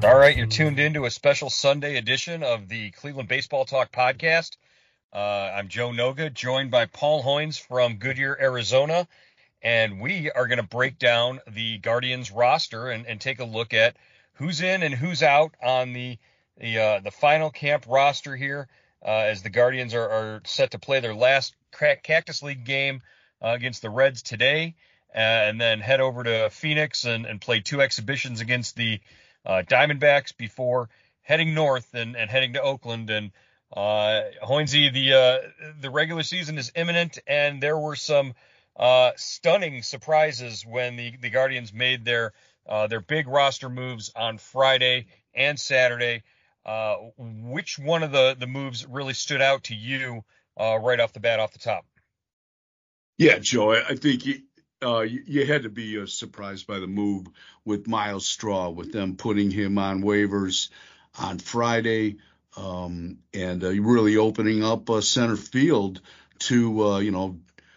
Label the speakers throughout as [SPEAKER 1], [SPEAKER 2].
[SPEAKER 1] All right, you're tuned into a special Sunday edition of the Cleveland Baseball Talk podcast. I'm Joe Noga, joined by Paul Hoynes from Goodyear, Arizona, and we are going to break down the Guardians roster and take a look at who's in and who's out on the final camp roster here, as the Guardians are set to play their last Cactus League game against the Reds today, and then head over to Phoenix and play two exhibitions against the Diamondbacks before heading north and heading to Oakland. And Hoynesy, the regular season is imminent, and there were some stunning surprises when the Guardians made their big roster moves on Friday and Saturday. Which one of the moves really stood out to you right off the bat, off the top?
[SPEAKER 2] Yeah, Joe, I think you had to be surprised by the move with Myles Straw, with them putting him on waivers on Friday, and really opening up center field to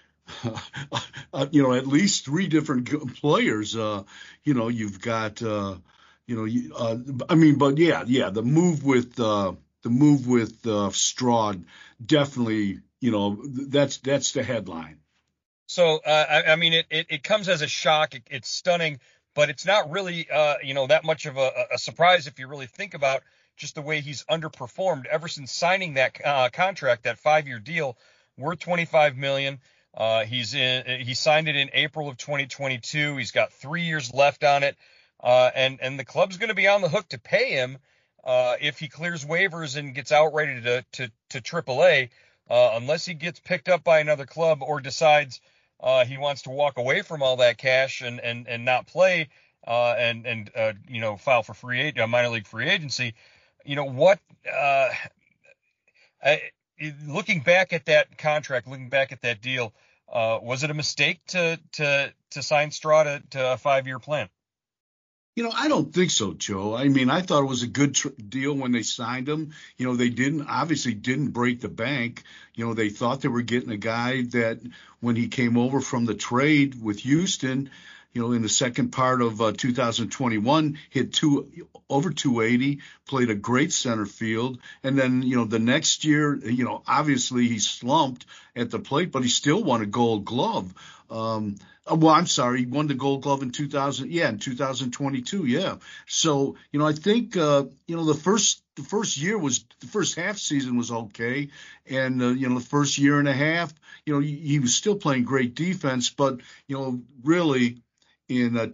[SPEAKER 2] at least three different players. You've got the move with Straw, definitely, that's the headline.
[SPEAKER 1] So, I mean, it comes as a shock. It's stunning, but it's not really, that much of a surprise if you really think about just the way he's underperformed ever since signing that contract, that 5-year deal worth $25 million. He signed it in April of 2022. He's got 3 years left on it, and the club's going to be on the hook to pay him if he clears waivers and gets outrighted to AAA, unless he gets picked up by another club or decides he wants to walk away from all that cash and not play and file for minor league free agency. Looking back at that contract, looking back at that deal, was it a mistake to sign Straw to a 5-year plan?
[SPEAKER 2] I don't think so, Joe. I mean, I thought it was a good deal when they signed him. They didn't break the bank. They thought they were getting a guy that when he came over from the trade with Houston, in the second part of 2021, hit over 280, played a great center field. And then, the next year, obviously he slumped at the plate, but he still won a Gold Glove. I'm sorry, he won the Gold Glove in 2022. Yeah. So, I think, the first half season was okay. And, the first year and a half, he was still playing great defense, but, really in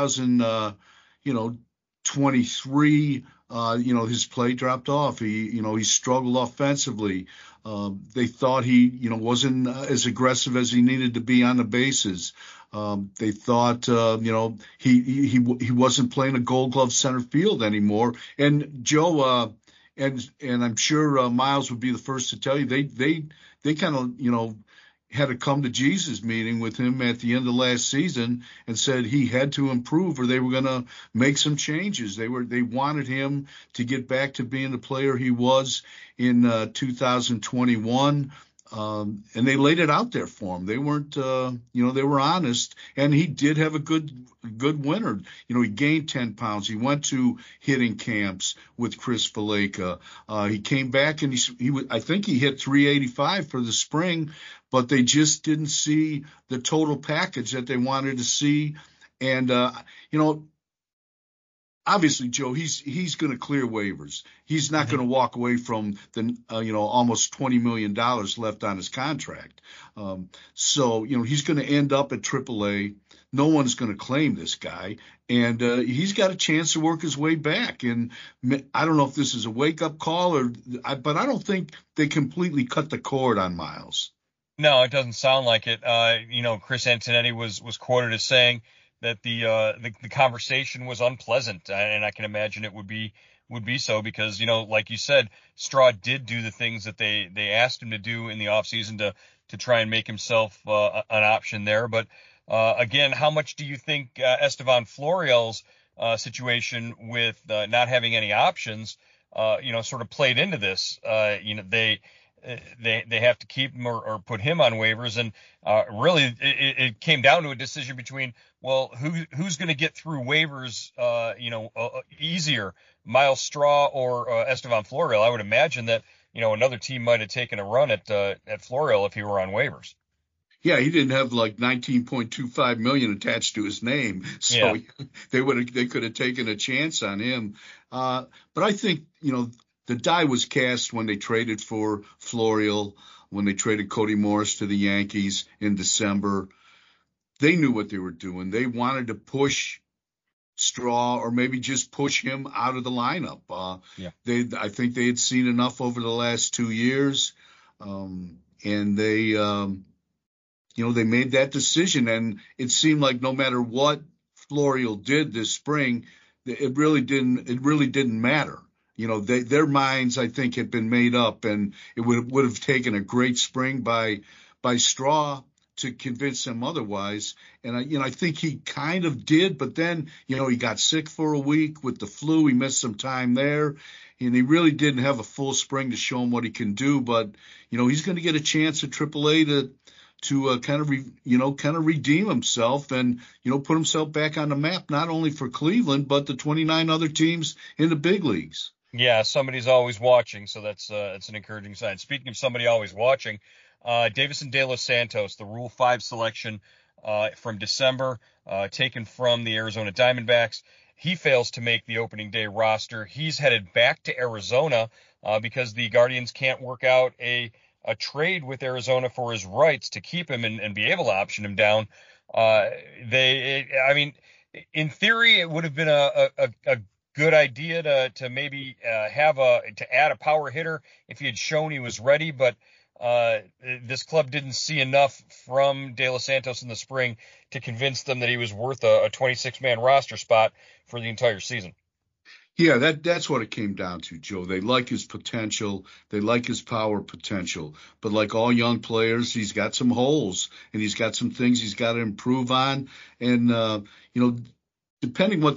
[SPEAKER 2] 2023, his play dropped off. He struggled offensively. They thought he, wasn't as aggressive as he needed to be on the bases. They thought, he wasn't playing a Gold Glove center field anymore. And Joe, and I'm sure Miles would be the first to tell you, they kind of, had a come to Jesus meeting with him at the end of last season and said he had to improve or they were going to make some changes. They wanted him to get back to being the player he was in 2021. And they laid it out there for him. They weren't, they were honest, and he did have a good winter. He gained 10 pounds. He went to hitting camps with Chris Valaika. He came back and I think he hit 385 for the spring, but they just didn't see the total package that they wanted to see. And, obviously, Joe, he's going to clear waivers. He's not going to walk away from the almost $20 million left on his contract. So he's going to end up at AAA. No one's going to claim this guy, and he's got a chance to work his way back. And I don't know if this is a wake up call but I don't think they completely cut the cord on Miles.
[SPEAKER 1] No, it doesn't sound like it. Chris Antonetti was quoted as saying that the conversation was unpleasant, and I can imagine it would be so because, like you said, Straw did do the things that they asked him to do in the offseason to try and make himself an option there. But again, how much do you think Estevan Florial's situation with not having any options, sort of played into this? they have to keep him or put him on waivers. And really, it came down to a decision between, well, who's going to get through waivers, easier, Miles Straw or Estevan Florial. I would imagine that another team might have taken a run at Florial if he were on waivers.
[SPEAKER 2] Yeah, he didn't have like 19.25 million attached to his name, so yeah. they could have taken a chance on him. But I think the die was cast when they traded for Florial, when they traded Cody Morris to the Yankees in December. They knew what they were doing. They wanted to push Straw or maybe just push him out of the lineup. I think they had seen enough over the last 2 years, and they they made that decision. And it seemed like no matter what Florial did this spring, it really didn't matter. Their minds, I think, had been made up, and it would have taken a great spring by Straw to convince them otherwise. And I think he kind of did, but then he got sick for a week with the flu. He missed some time there, and he really didn't have a full spring to show him what he can do. But he's going to get a chance at AAA to kind of redeem himself and put himself back on the map, not only for Cleveland but the 29 other teams in the big leagues.
[SPEAKER 1] Yeah, somebody's always watching, so that's an encouraging sign. Speaking of somebody always watching, Davison De Los Santos, the Rule 5 selection from December, taken from the Arizona Diamondbacks. He fails to make the opening day roster. He's headed back to Arizona because the Guardians can't work out a trade with Arizona for his rights to keep him and be able to option him down. In theory, it would have been a good idea to maybe to add a power hitter if he had shown he was ready, but this club didn't see enough from De Los Santos in the spring to convince them that he was worth a 26-man roster spot for the entire season.
[SPEAKER 2] Yeah, that's what it came down to, Joe. They like his potential. They like his power potential. But like all young players, he's got some holes, and he's got some things he's got to improve on. And, depending what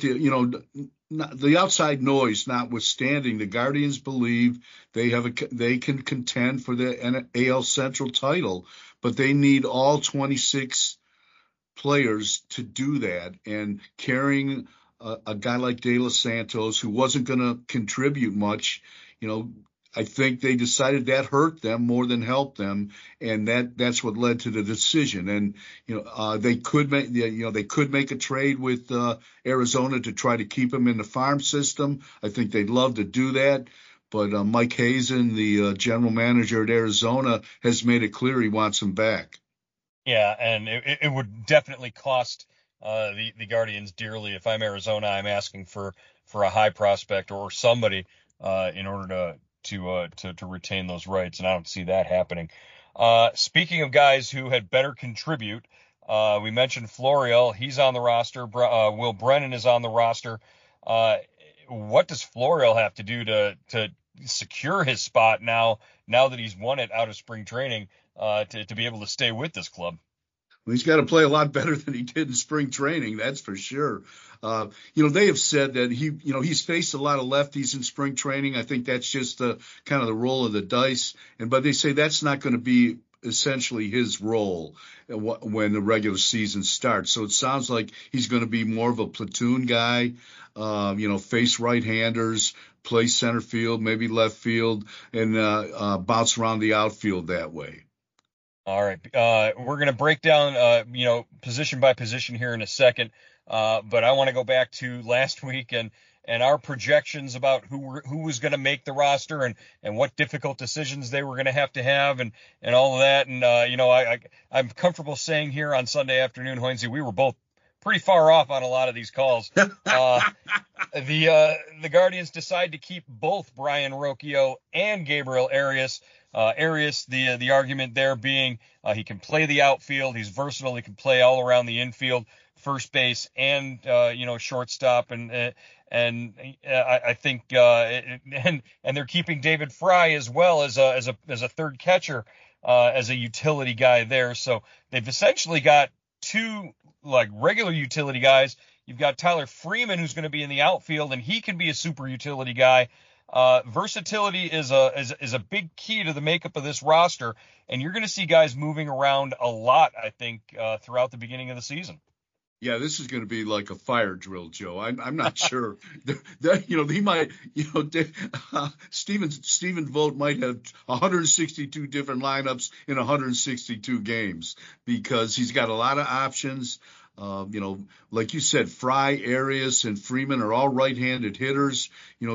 [SPEAKER 2] the outside noise notwithstanding, the Guardians believe they can contend for the AL Central title, but they need all 26 players to do that. And carrying a guy like De Los Santos, who wasn't going to contribute much, I think they decided that hurt them more than helped them, and that's what led to the decision. And they could make a trade with Arizona to try to keep him in the farm system. I think they'd love to do that, but Mike Hazen, the general manager at Arizona, has made it clear he wants him back.
[SPEAKER 1] Yeah, and it would definitely cost the Guardians dearly. If I'm Arizona, I'm asking for a high prospect or somebody in order to retain those rights, and I don't see that happening. Speaking of guys who had better contribute, we mentioned Florial. He's on the roster. Will Brennan is on the roster. What does Florial have to do to secure his spot now that he's won it out of spring training to be able to stay with this club?
[SPEAKER 2] Well, he's got to play a lot better than he did in spring training, that's for sure. They have said that he's faced a lot of lefties in spring training. I think that's just kind of the roll of the dice. But they say that's not going to be essentially his role when the regular season starts. So it sounds like he's going to be more of a platoon guy, face right-handers, play center field, maybe left field, and bounce around the outfield that way.
[SPEAKER 1] All right. We're going to break down, position by position here in a second. But I want to go back to last week and our projections about who was going to make the roster and what difficult decisions they were going to have and all of that. And, I'm comfortable saying here on Sunday afternoon, Hoynesy, we were both pretty far off on a lot of these calls. The Guardians decide to keep both Brian Rocchio and Gabriel Arias. Arias, the argument there being he can play the outfield. He's versatile. He can play all around the infield, first base, and shortstop. And I think and they're keeping David Fry as well as a third catcher, as a utility guy there. So they've essentially got two like regular utility guys. You've got Tyler Freeman, who's going to be in the outfield, and he can be a super utility guy. Versatility is a big key to the makeup of this roster, and you're going to see guys moving around a lot, I think, throughout the beginning of the season.
[SPEAKER 2] Yeah, this is going to be like a fire drill, Joe. I'm not sure that he might Stephen Vogt might have 162 different lineups in 162 games because he's got a lot of options. Like you said, Fry, Arias, and Freeman are all right-handed hitters.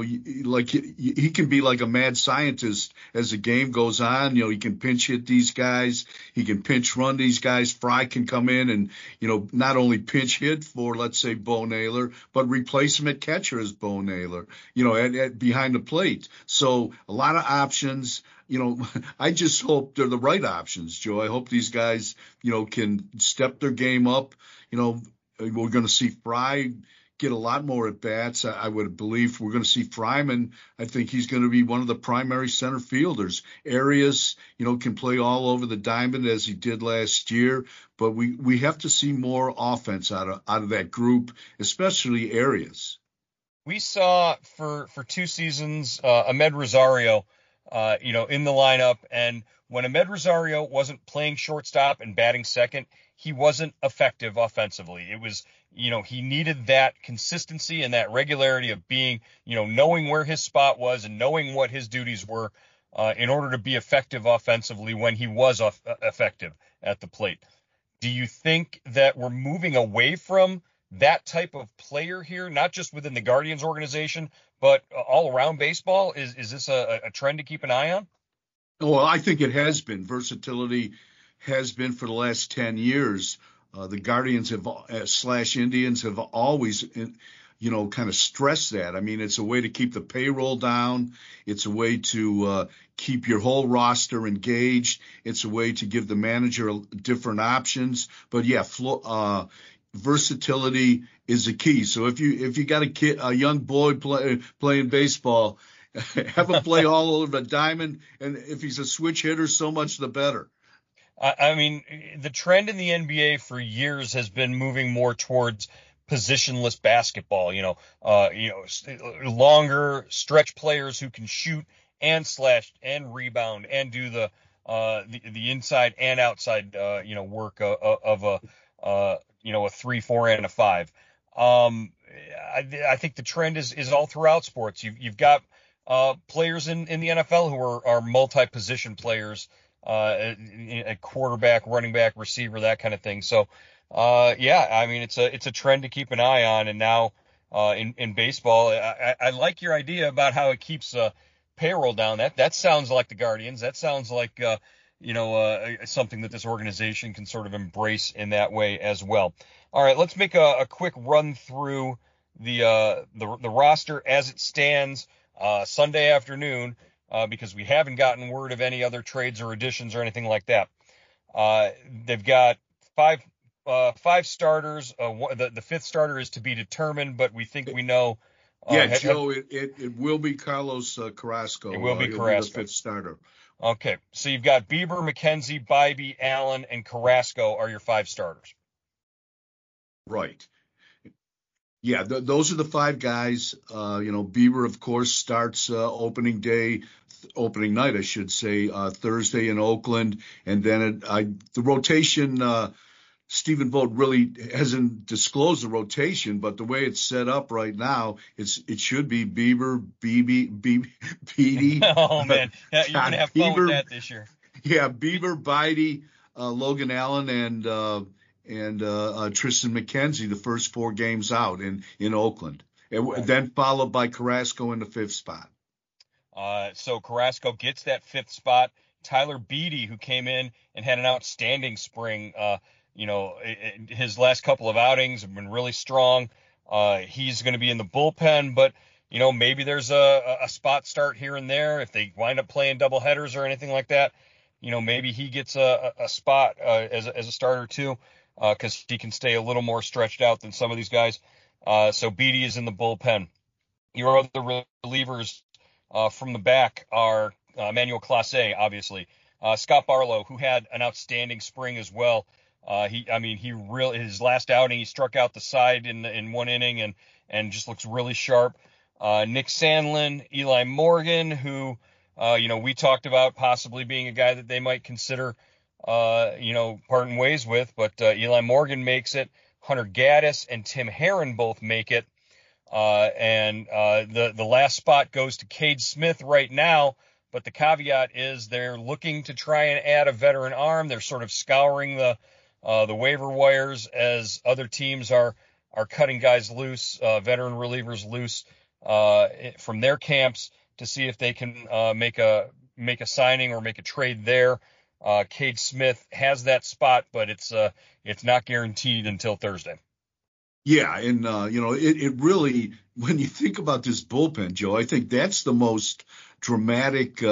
[SPEAKER 2] He can be like a mad scientist as the game goes on. He can pinch hit these guys. He can pinch run these guys. Fry can come in and, not only pinch hit for, let's say, Bo Naylor, but replace him at catcher as Bo Naylor, at behind the plate. So a lot of options. I just hope they're the right options, Joe. I hope these guys, can step their game up. We're going to see Fry get a lot more at bats. I would believe we're going to see Fryman. I think he's going to be one of the primary center fielders. Arias, can play all over the diamond as he did last year, but we have to see more offense out of that group, especially Arias.
[SPEAKER 1] We saw for 2 seasons Amed Rosario, in the lineup, and when Amed Rosario wasn't playing shortstop and batting second, he wasn't effective offensively. It was, he needed that consistency and that regularity of being, knowing where his spot was and knowing what his duties were in order to be effective offensively when he was effective at the plate. Do you think that we're moving away from that type of player here, not just within the Guardians organization, but all around baseball? Is this a trend to keep an eye on?
[SPEAKER 2] Well, I think it has been. Versatility has been for the last 10 years. The Guardians have / Indians have always, kind of stressed that. I mean, it's a way to keep the payroll down. It's a way to keep your whole roster engaged. It's a way to give the manager different options. But yeah, versatility is the key. So if you got a young boy playing baseball, have him play all over the diamond, and if he's a switch hitter, so much the better.
[SPEAKER 1] I mean, the trend in the NBA for years has been moving more towards positionless basketball. Longer stretch players who can shoot and slash and rebound and do the inside and outside work of a 3, 4, and a 5. I think the trend is all throughout sports. You've got players in the NFL who are multi-position players, a quarterback, running back, receiver, that kind of thing. So, I mean, it's a trend to keep an eye on. And now in baseball, I like your idea about how it keeps payroll down. That sounds like the Guardians. That sounds like something that this organization can sort of embrace in that way as well. All right, let's make a quick run through the roster as it stands Sunday afternoon, because we haven't gotten word of any other trades or additions or anything like that. They've got five starters. The fifth starter is to be determined, but we think we know.
[SPEAKER 2] Joe, it will be Carlos Carrasco.
[SPEAKER 1] It will be Carrasco,
[SPEAKER 2] the fifth starter.
[SPEAKER 1] Okay, so you've got Bieber, McKenzie, Bibee, Allen, and Carrasco are your 5 starters.
[SPEAKER 2] Right. Yeah, those are the 5 guys. Bieber, of course, starts opening night, I should say, Thursday in Oakland. And then the rotation, Stephen Vogt really hasn't disclosed the rotation, but the way it's set up right now, it should be Bieber, Beatty.
[SPEAKER 1] Oh, man. You're going to have fun with that this year.
[SPEAKER 2] Yeah, Bieber, Beatty, Logan Allen, and Tristan McKenzie the first 4 games out in Oakland, and then followed by Carrasco in the 5th spot.
[SPEAKER 1] So Carrasco gets that 5th spot. Tyler Beatty, who came in and had an outstanding spring, his last couple of outings have been really strong. He's going to be in the bullpen, but maybe there's a spot start here and there if they wind up playing double headers or anything like that. Maybe he gets a spot as a starter too, because he can stay a little more stretched out than some of these guys. So Beatty is in the bullpen. Your other relievers from the back are Emmanuel Clase, obviously. Scott Barlow, who had an outstanding spring as well. His last outing, he struck out the side in 1 inning and just looks really sharp. Nick Sandlin, Eli Morgan, who, we talked about possibly being a guy that they might consider, parting ways with, but Eli Morgan makes it. Hunter Gaddis and Tim Herron both make it. And the last spot goes to Cade Smith right now, but the caveat is they're looking to try and add a veteran arm. They're sort of scouring the waiver wires as other teams are cutting guys loose, veteran relievers loose from their camps to see if they can make a signing or make a trade there. Cade Smith has that spot, but it's not guaranteed until Thursday.
[SPEAKER 2] Yeah, and it really, when you think about this bullpen, Joe, I think that's the most dramatic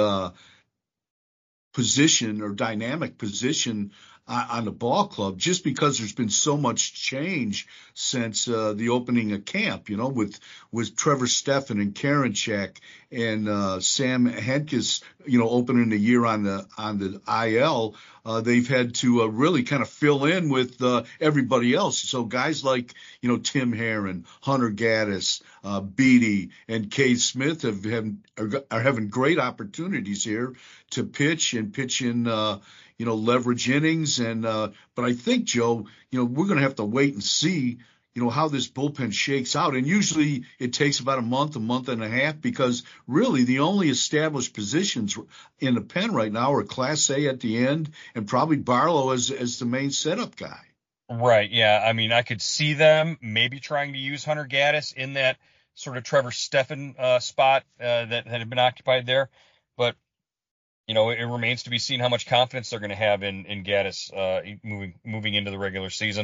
[SPEAKER 2] position or dynamic position on the ball club, just because there's been so much change since the opening of camp, with Trevor Stephan and Karinchak and Sam Hentges, opening the year on the IL. They've had to really kind of fill in with everybody else. So guys like, Tim Herron, Hunter Gaddis, Beatty, and Cade Smith are having great opportunities here to pitch in leverage innings. And but I think, Joe, we're going to have to wait and see, how this bullpen shakes out. And usually it takes about a month and a half, because really the only established positions in the pen right now are Class A at the end and probably Barlow as the main setup guy.
[SPEAKER 1] Right. Yeah. I mean, I could see them maybe trying to use Hunter Gaddis in that sort of Trevor Stephan spot that had been occupied there. But it remains to be seen how much confidence they're going to have in Gaddis moving into the regular season.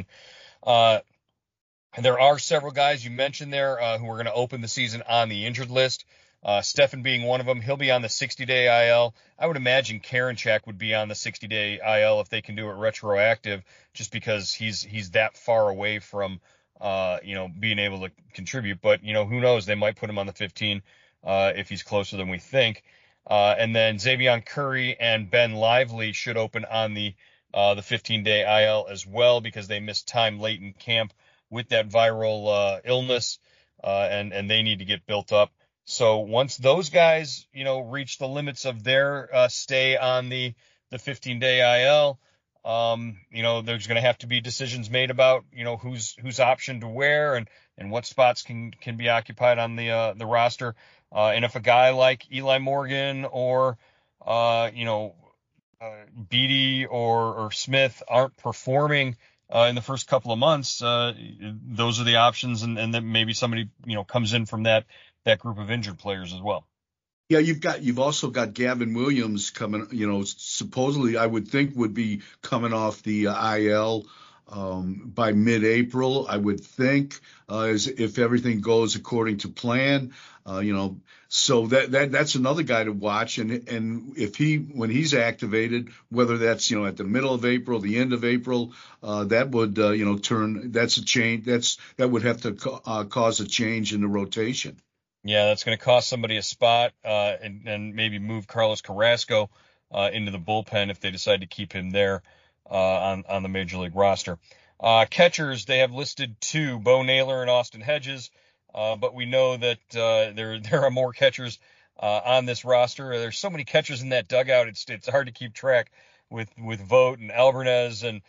[SPEAKER 1] There are several guys you mentioned there who are going to open the season on the injured list. Stephan being one of them. He'll be on the 60-day IL. I would imagine Karinchak would be on the 60-day IL if they can do it retroactive, just because he's that far away from being able to contribute. But who knows? They might put him on the 15 if he's closer than we think. And then Xavier Curry and Ben Lively should open on the 15-day IL as well, because they missed time late in camp with that viral illness, and they need to get built up. So once those guys, reach the limits of their stay on the 15-day IL, there's going to have to be decisions made about, who's optioned to where and what spots can be occupied on the roster. And if a guy like Eli Morgan or, Beatty or Smith aren't performing in the first couple of months, those are the options. And then maybe somebody, comes in from that group of injured players as well.
[SPEAKER 2] Yeah, you've also got Gavin Williams coming, supposedly I would think would be coming off the IL by mid-April, I would think, if everything goes according to plan. So that's another guy to watch. And if when he's activated, whether that's, at the middle of April, the end of April, that would, that's a change. That would have to cause a change in the rotation.
[SPEAKER 1] Yeah, that's going to cost somebody a spot, and maybe move Carlos Carrasco into the bullpen if they decide to keep him there on the major league roster. Catchers, they have listed 2, Bo Naylor and Austin Hedges, but we know that there are more catchers on this roster. There's so many catchers in that dugout, it's hard to keep track with Vogt and Alvarez and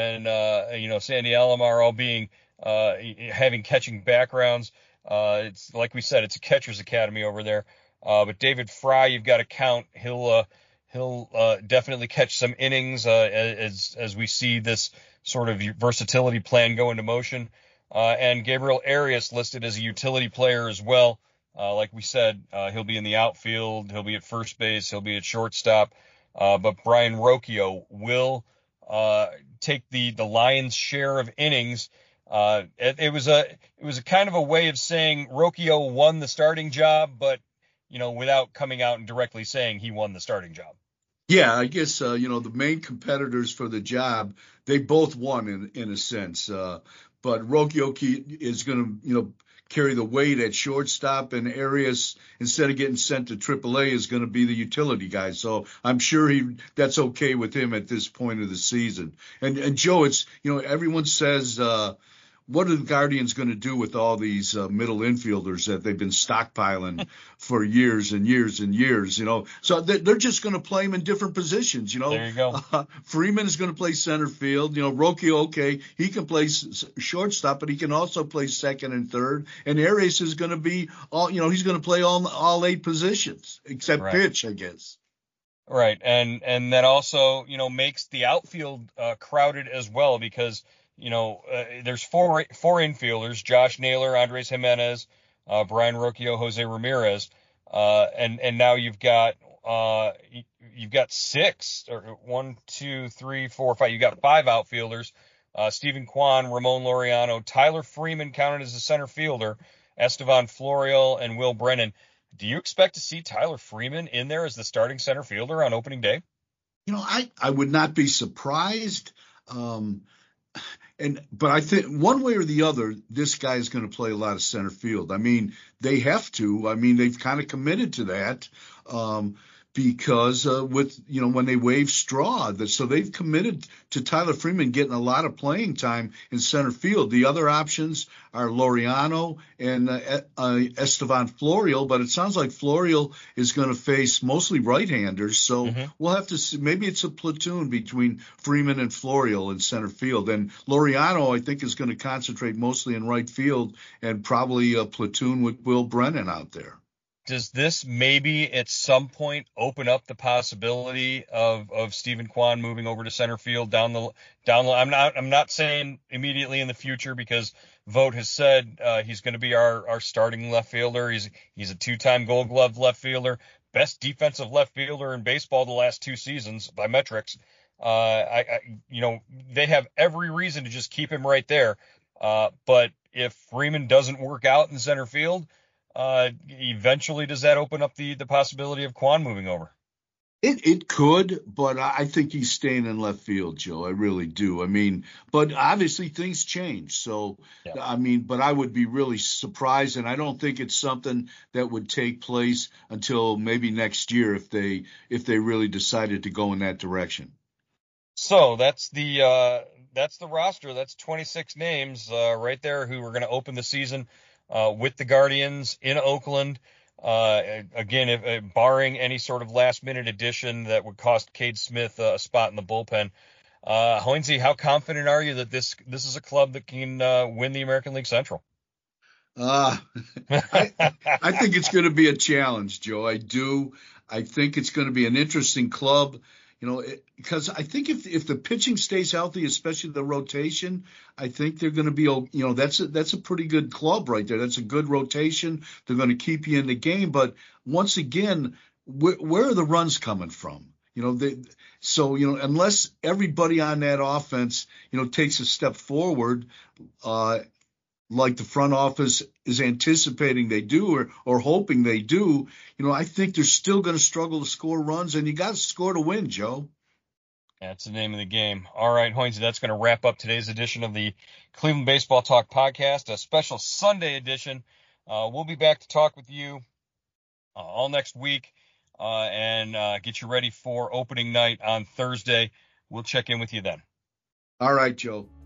[SPEAKER 1] Sandy Alomar all being having catching backgrounds. It's like we said, it's a catcher's academy over there. But David Fry, you've got to count. He'll definitely catch some innings as we see this sort of versatility plan go into motion. And Gabriel Arias listed as a utility player as well. Like we said, he'll be in the outfield. He'll be at first base. He'll be at shortstop. But Brian Rocchio will take the lion's share of innings. It was a kind of a way of saying Rocchio won the starting job, but without coming out and directly saying he won the starting job.
[SPEAKER 2] Yeah, I guess the main competitors for the job, they both won in a sense. But Rocchio is going to carry the weight at shortstop, and Arias, instead of getting sent to AAA, is going to be the utility guy. So I'm sure that's okay with him at this point of the season. And Joe, it's everyone says what are the Guardians going to do with all these middle infielders that they've been stockpiling for years and years and years? So they're just going to play them in different positions.
[SPEAKER 1] There you go.
[SPEAKER 2] Freeman is going to play center field. Roque, okay, he can play shortstop, but he can also play second and third. And Arias is going to be he's going to play all 8 positions except pitch, I guess.
[SPEAKER 1] Right, and that also makes the outfield crowded as well, because there's four infielders: Josh Naylor, Andres Jimenez, Brian Rocchio, Jose Ramirez, and now you've got 6, or 1, 2, 3, 4, 5. You've got 5 outfielders: Stephen Kwan, Ramon Laureano, Tyler Freeman counted as a center fielder, Estevan Florial, and Will Brennan. Do you expect to see Tyler Freeman in there as the starting center fielder on opening day?
[SPEAKER 2] I would not be surprised. But I think one way or the other, this guy is going to play a lot of center field. I mean, they have to. I mean, they've kind of committed to that because when they waive Straw, so they've committed to Tyler Freeman getting a lot of playing time in center field. The other options are Laureano and Estevan Florial, but it sounds like Florial is going to face mostly right-handers. So we'll have to see. Maybe it's a platoon between Freeman and Florial in center field. And Laureano, I think, is going to concentrate mostly in right field and probably a platoon with Will Brennan out there.
[SPEAKER 1] Does this maybe at some point open up the possibility of Stephen Kwan moving over to center field down the I'm not saying immediately in the future, because Vogt has said he's going to be our starting left fielder. He's a 2-time Gold Glove left fielder, best defensive left fielder in baseball the last 2 seasons by metrics. They have every reason to just keep him right there. But if Freeman doesn't work out in center field, eventually does that open up the possibility of Kwan moving over?
[SPEAKER 2] It could, but I think he's staying in left field, Joe. I really do. I mean, but obviously things change. So, yeah. I mean, but I would be really surprised, and I don't think it's something that would take place until maybe next year if they really decided to go in that direction.
[SPEAKER 1] So that's the roster. That's 26 names right there who are going to open the season with the Guardians in Oakland. Again, barring any sort of last-minute addition that would cost Cade Smith a spot in the bullpen. Hoynesy, how confident are you that this is a club that can win the American League Central?
[SPEAKER 2] I think it's going to be a challenge, Joe. I do. I think it's going to be an interesting club. Because I think if the pitching stays healthy, especially the rotation, I think they're going to be, that's a pretty good club right there. That's a good rotation. They're going to keep you in the game. But once again, where are the runs coming from? Unless everybody on that offense, takes a step forward, like the front office is anticipating they do or hoping they do, I think they're still going to struggle to score runs, and you got to score to win, Joe.
[SPEAKER 1] That's the name of the game. All right, Hoynesy, that's going to wrap up today's edition of the Cleveland Baseball Talk podcast, a special Sunday edition. We'll be back to talk with you all next week and get you ready for opening night on Thursday. We'll check in with you then.
[SPEAKER 2] All right, Joe.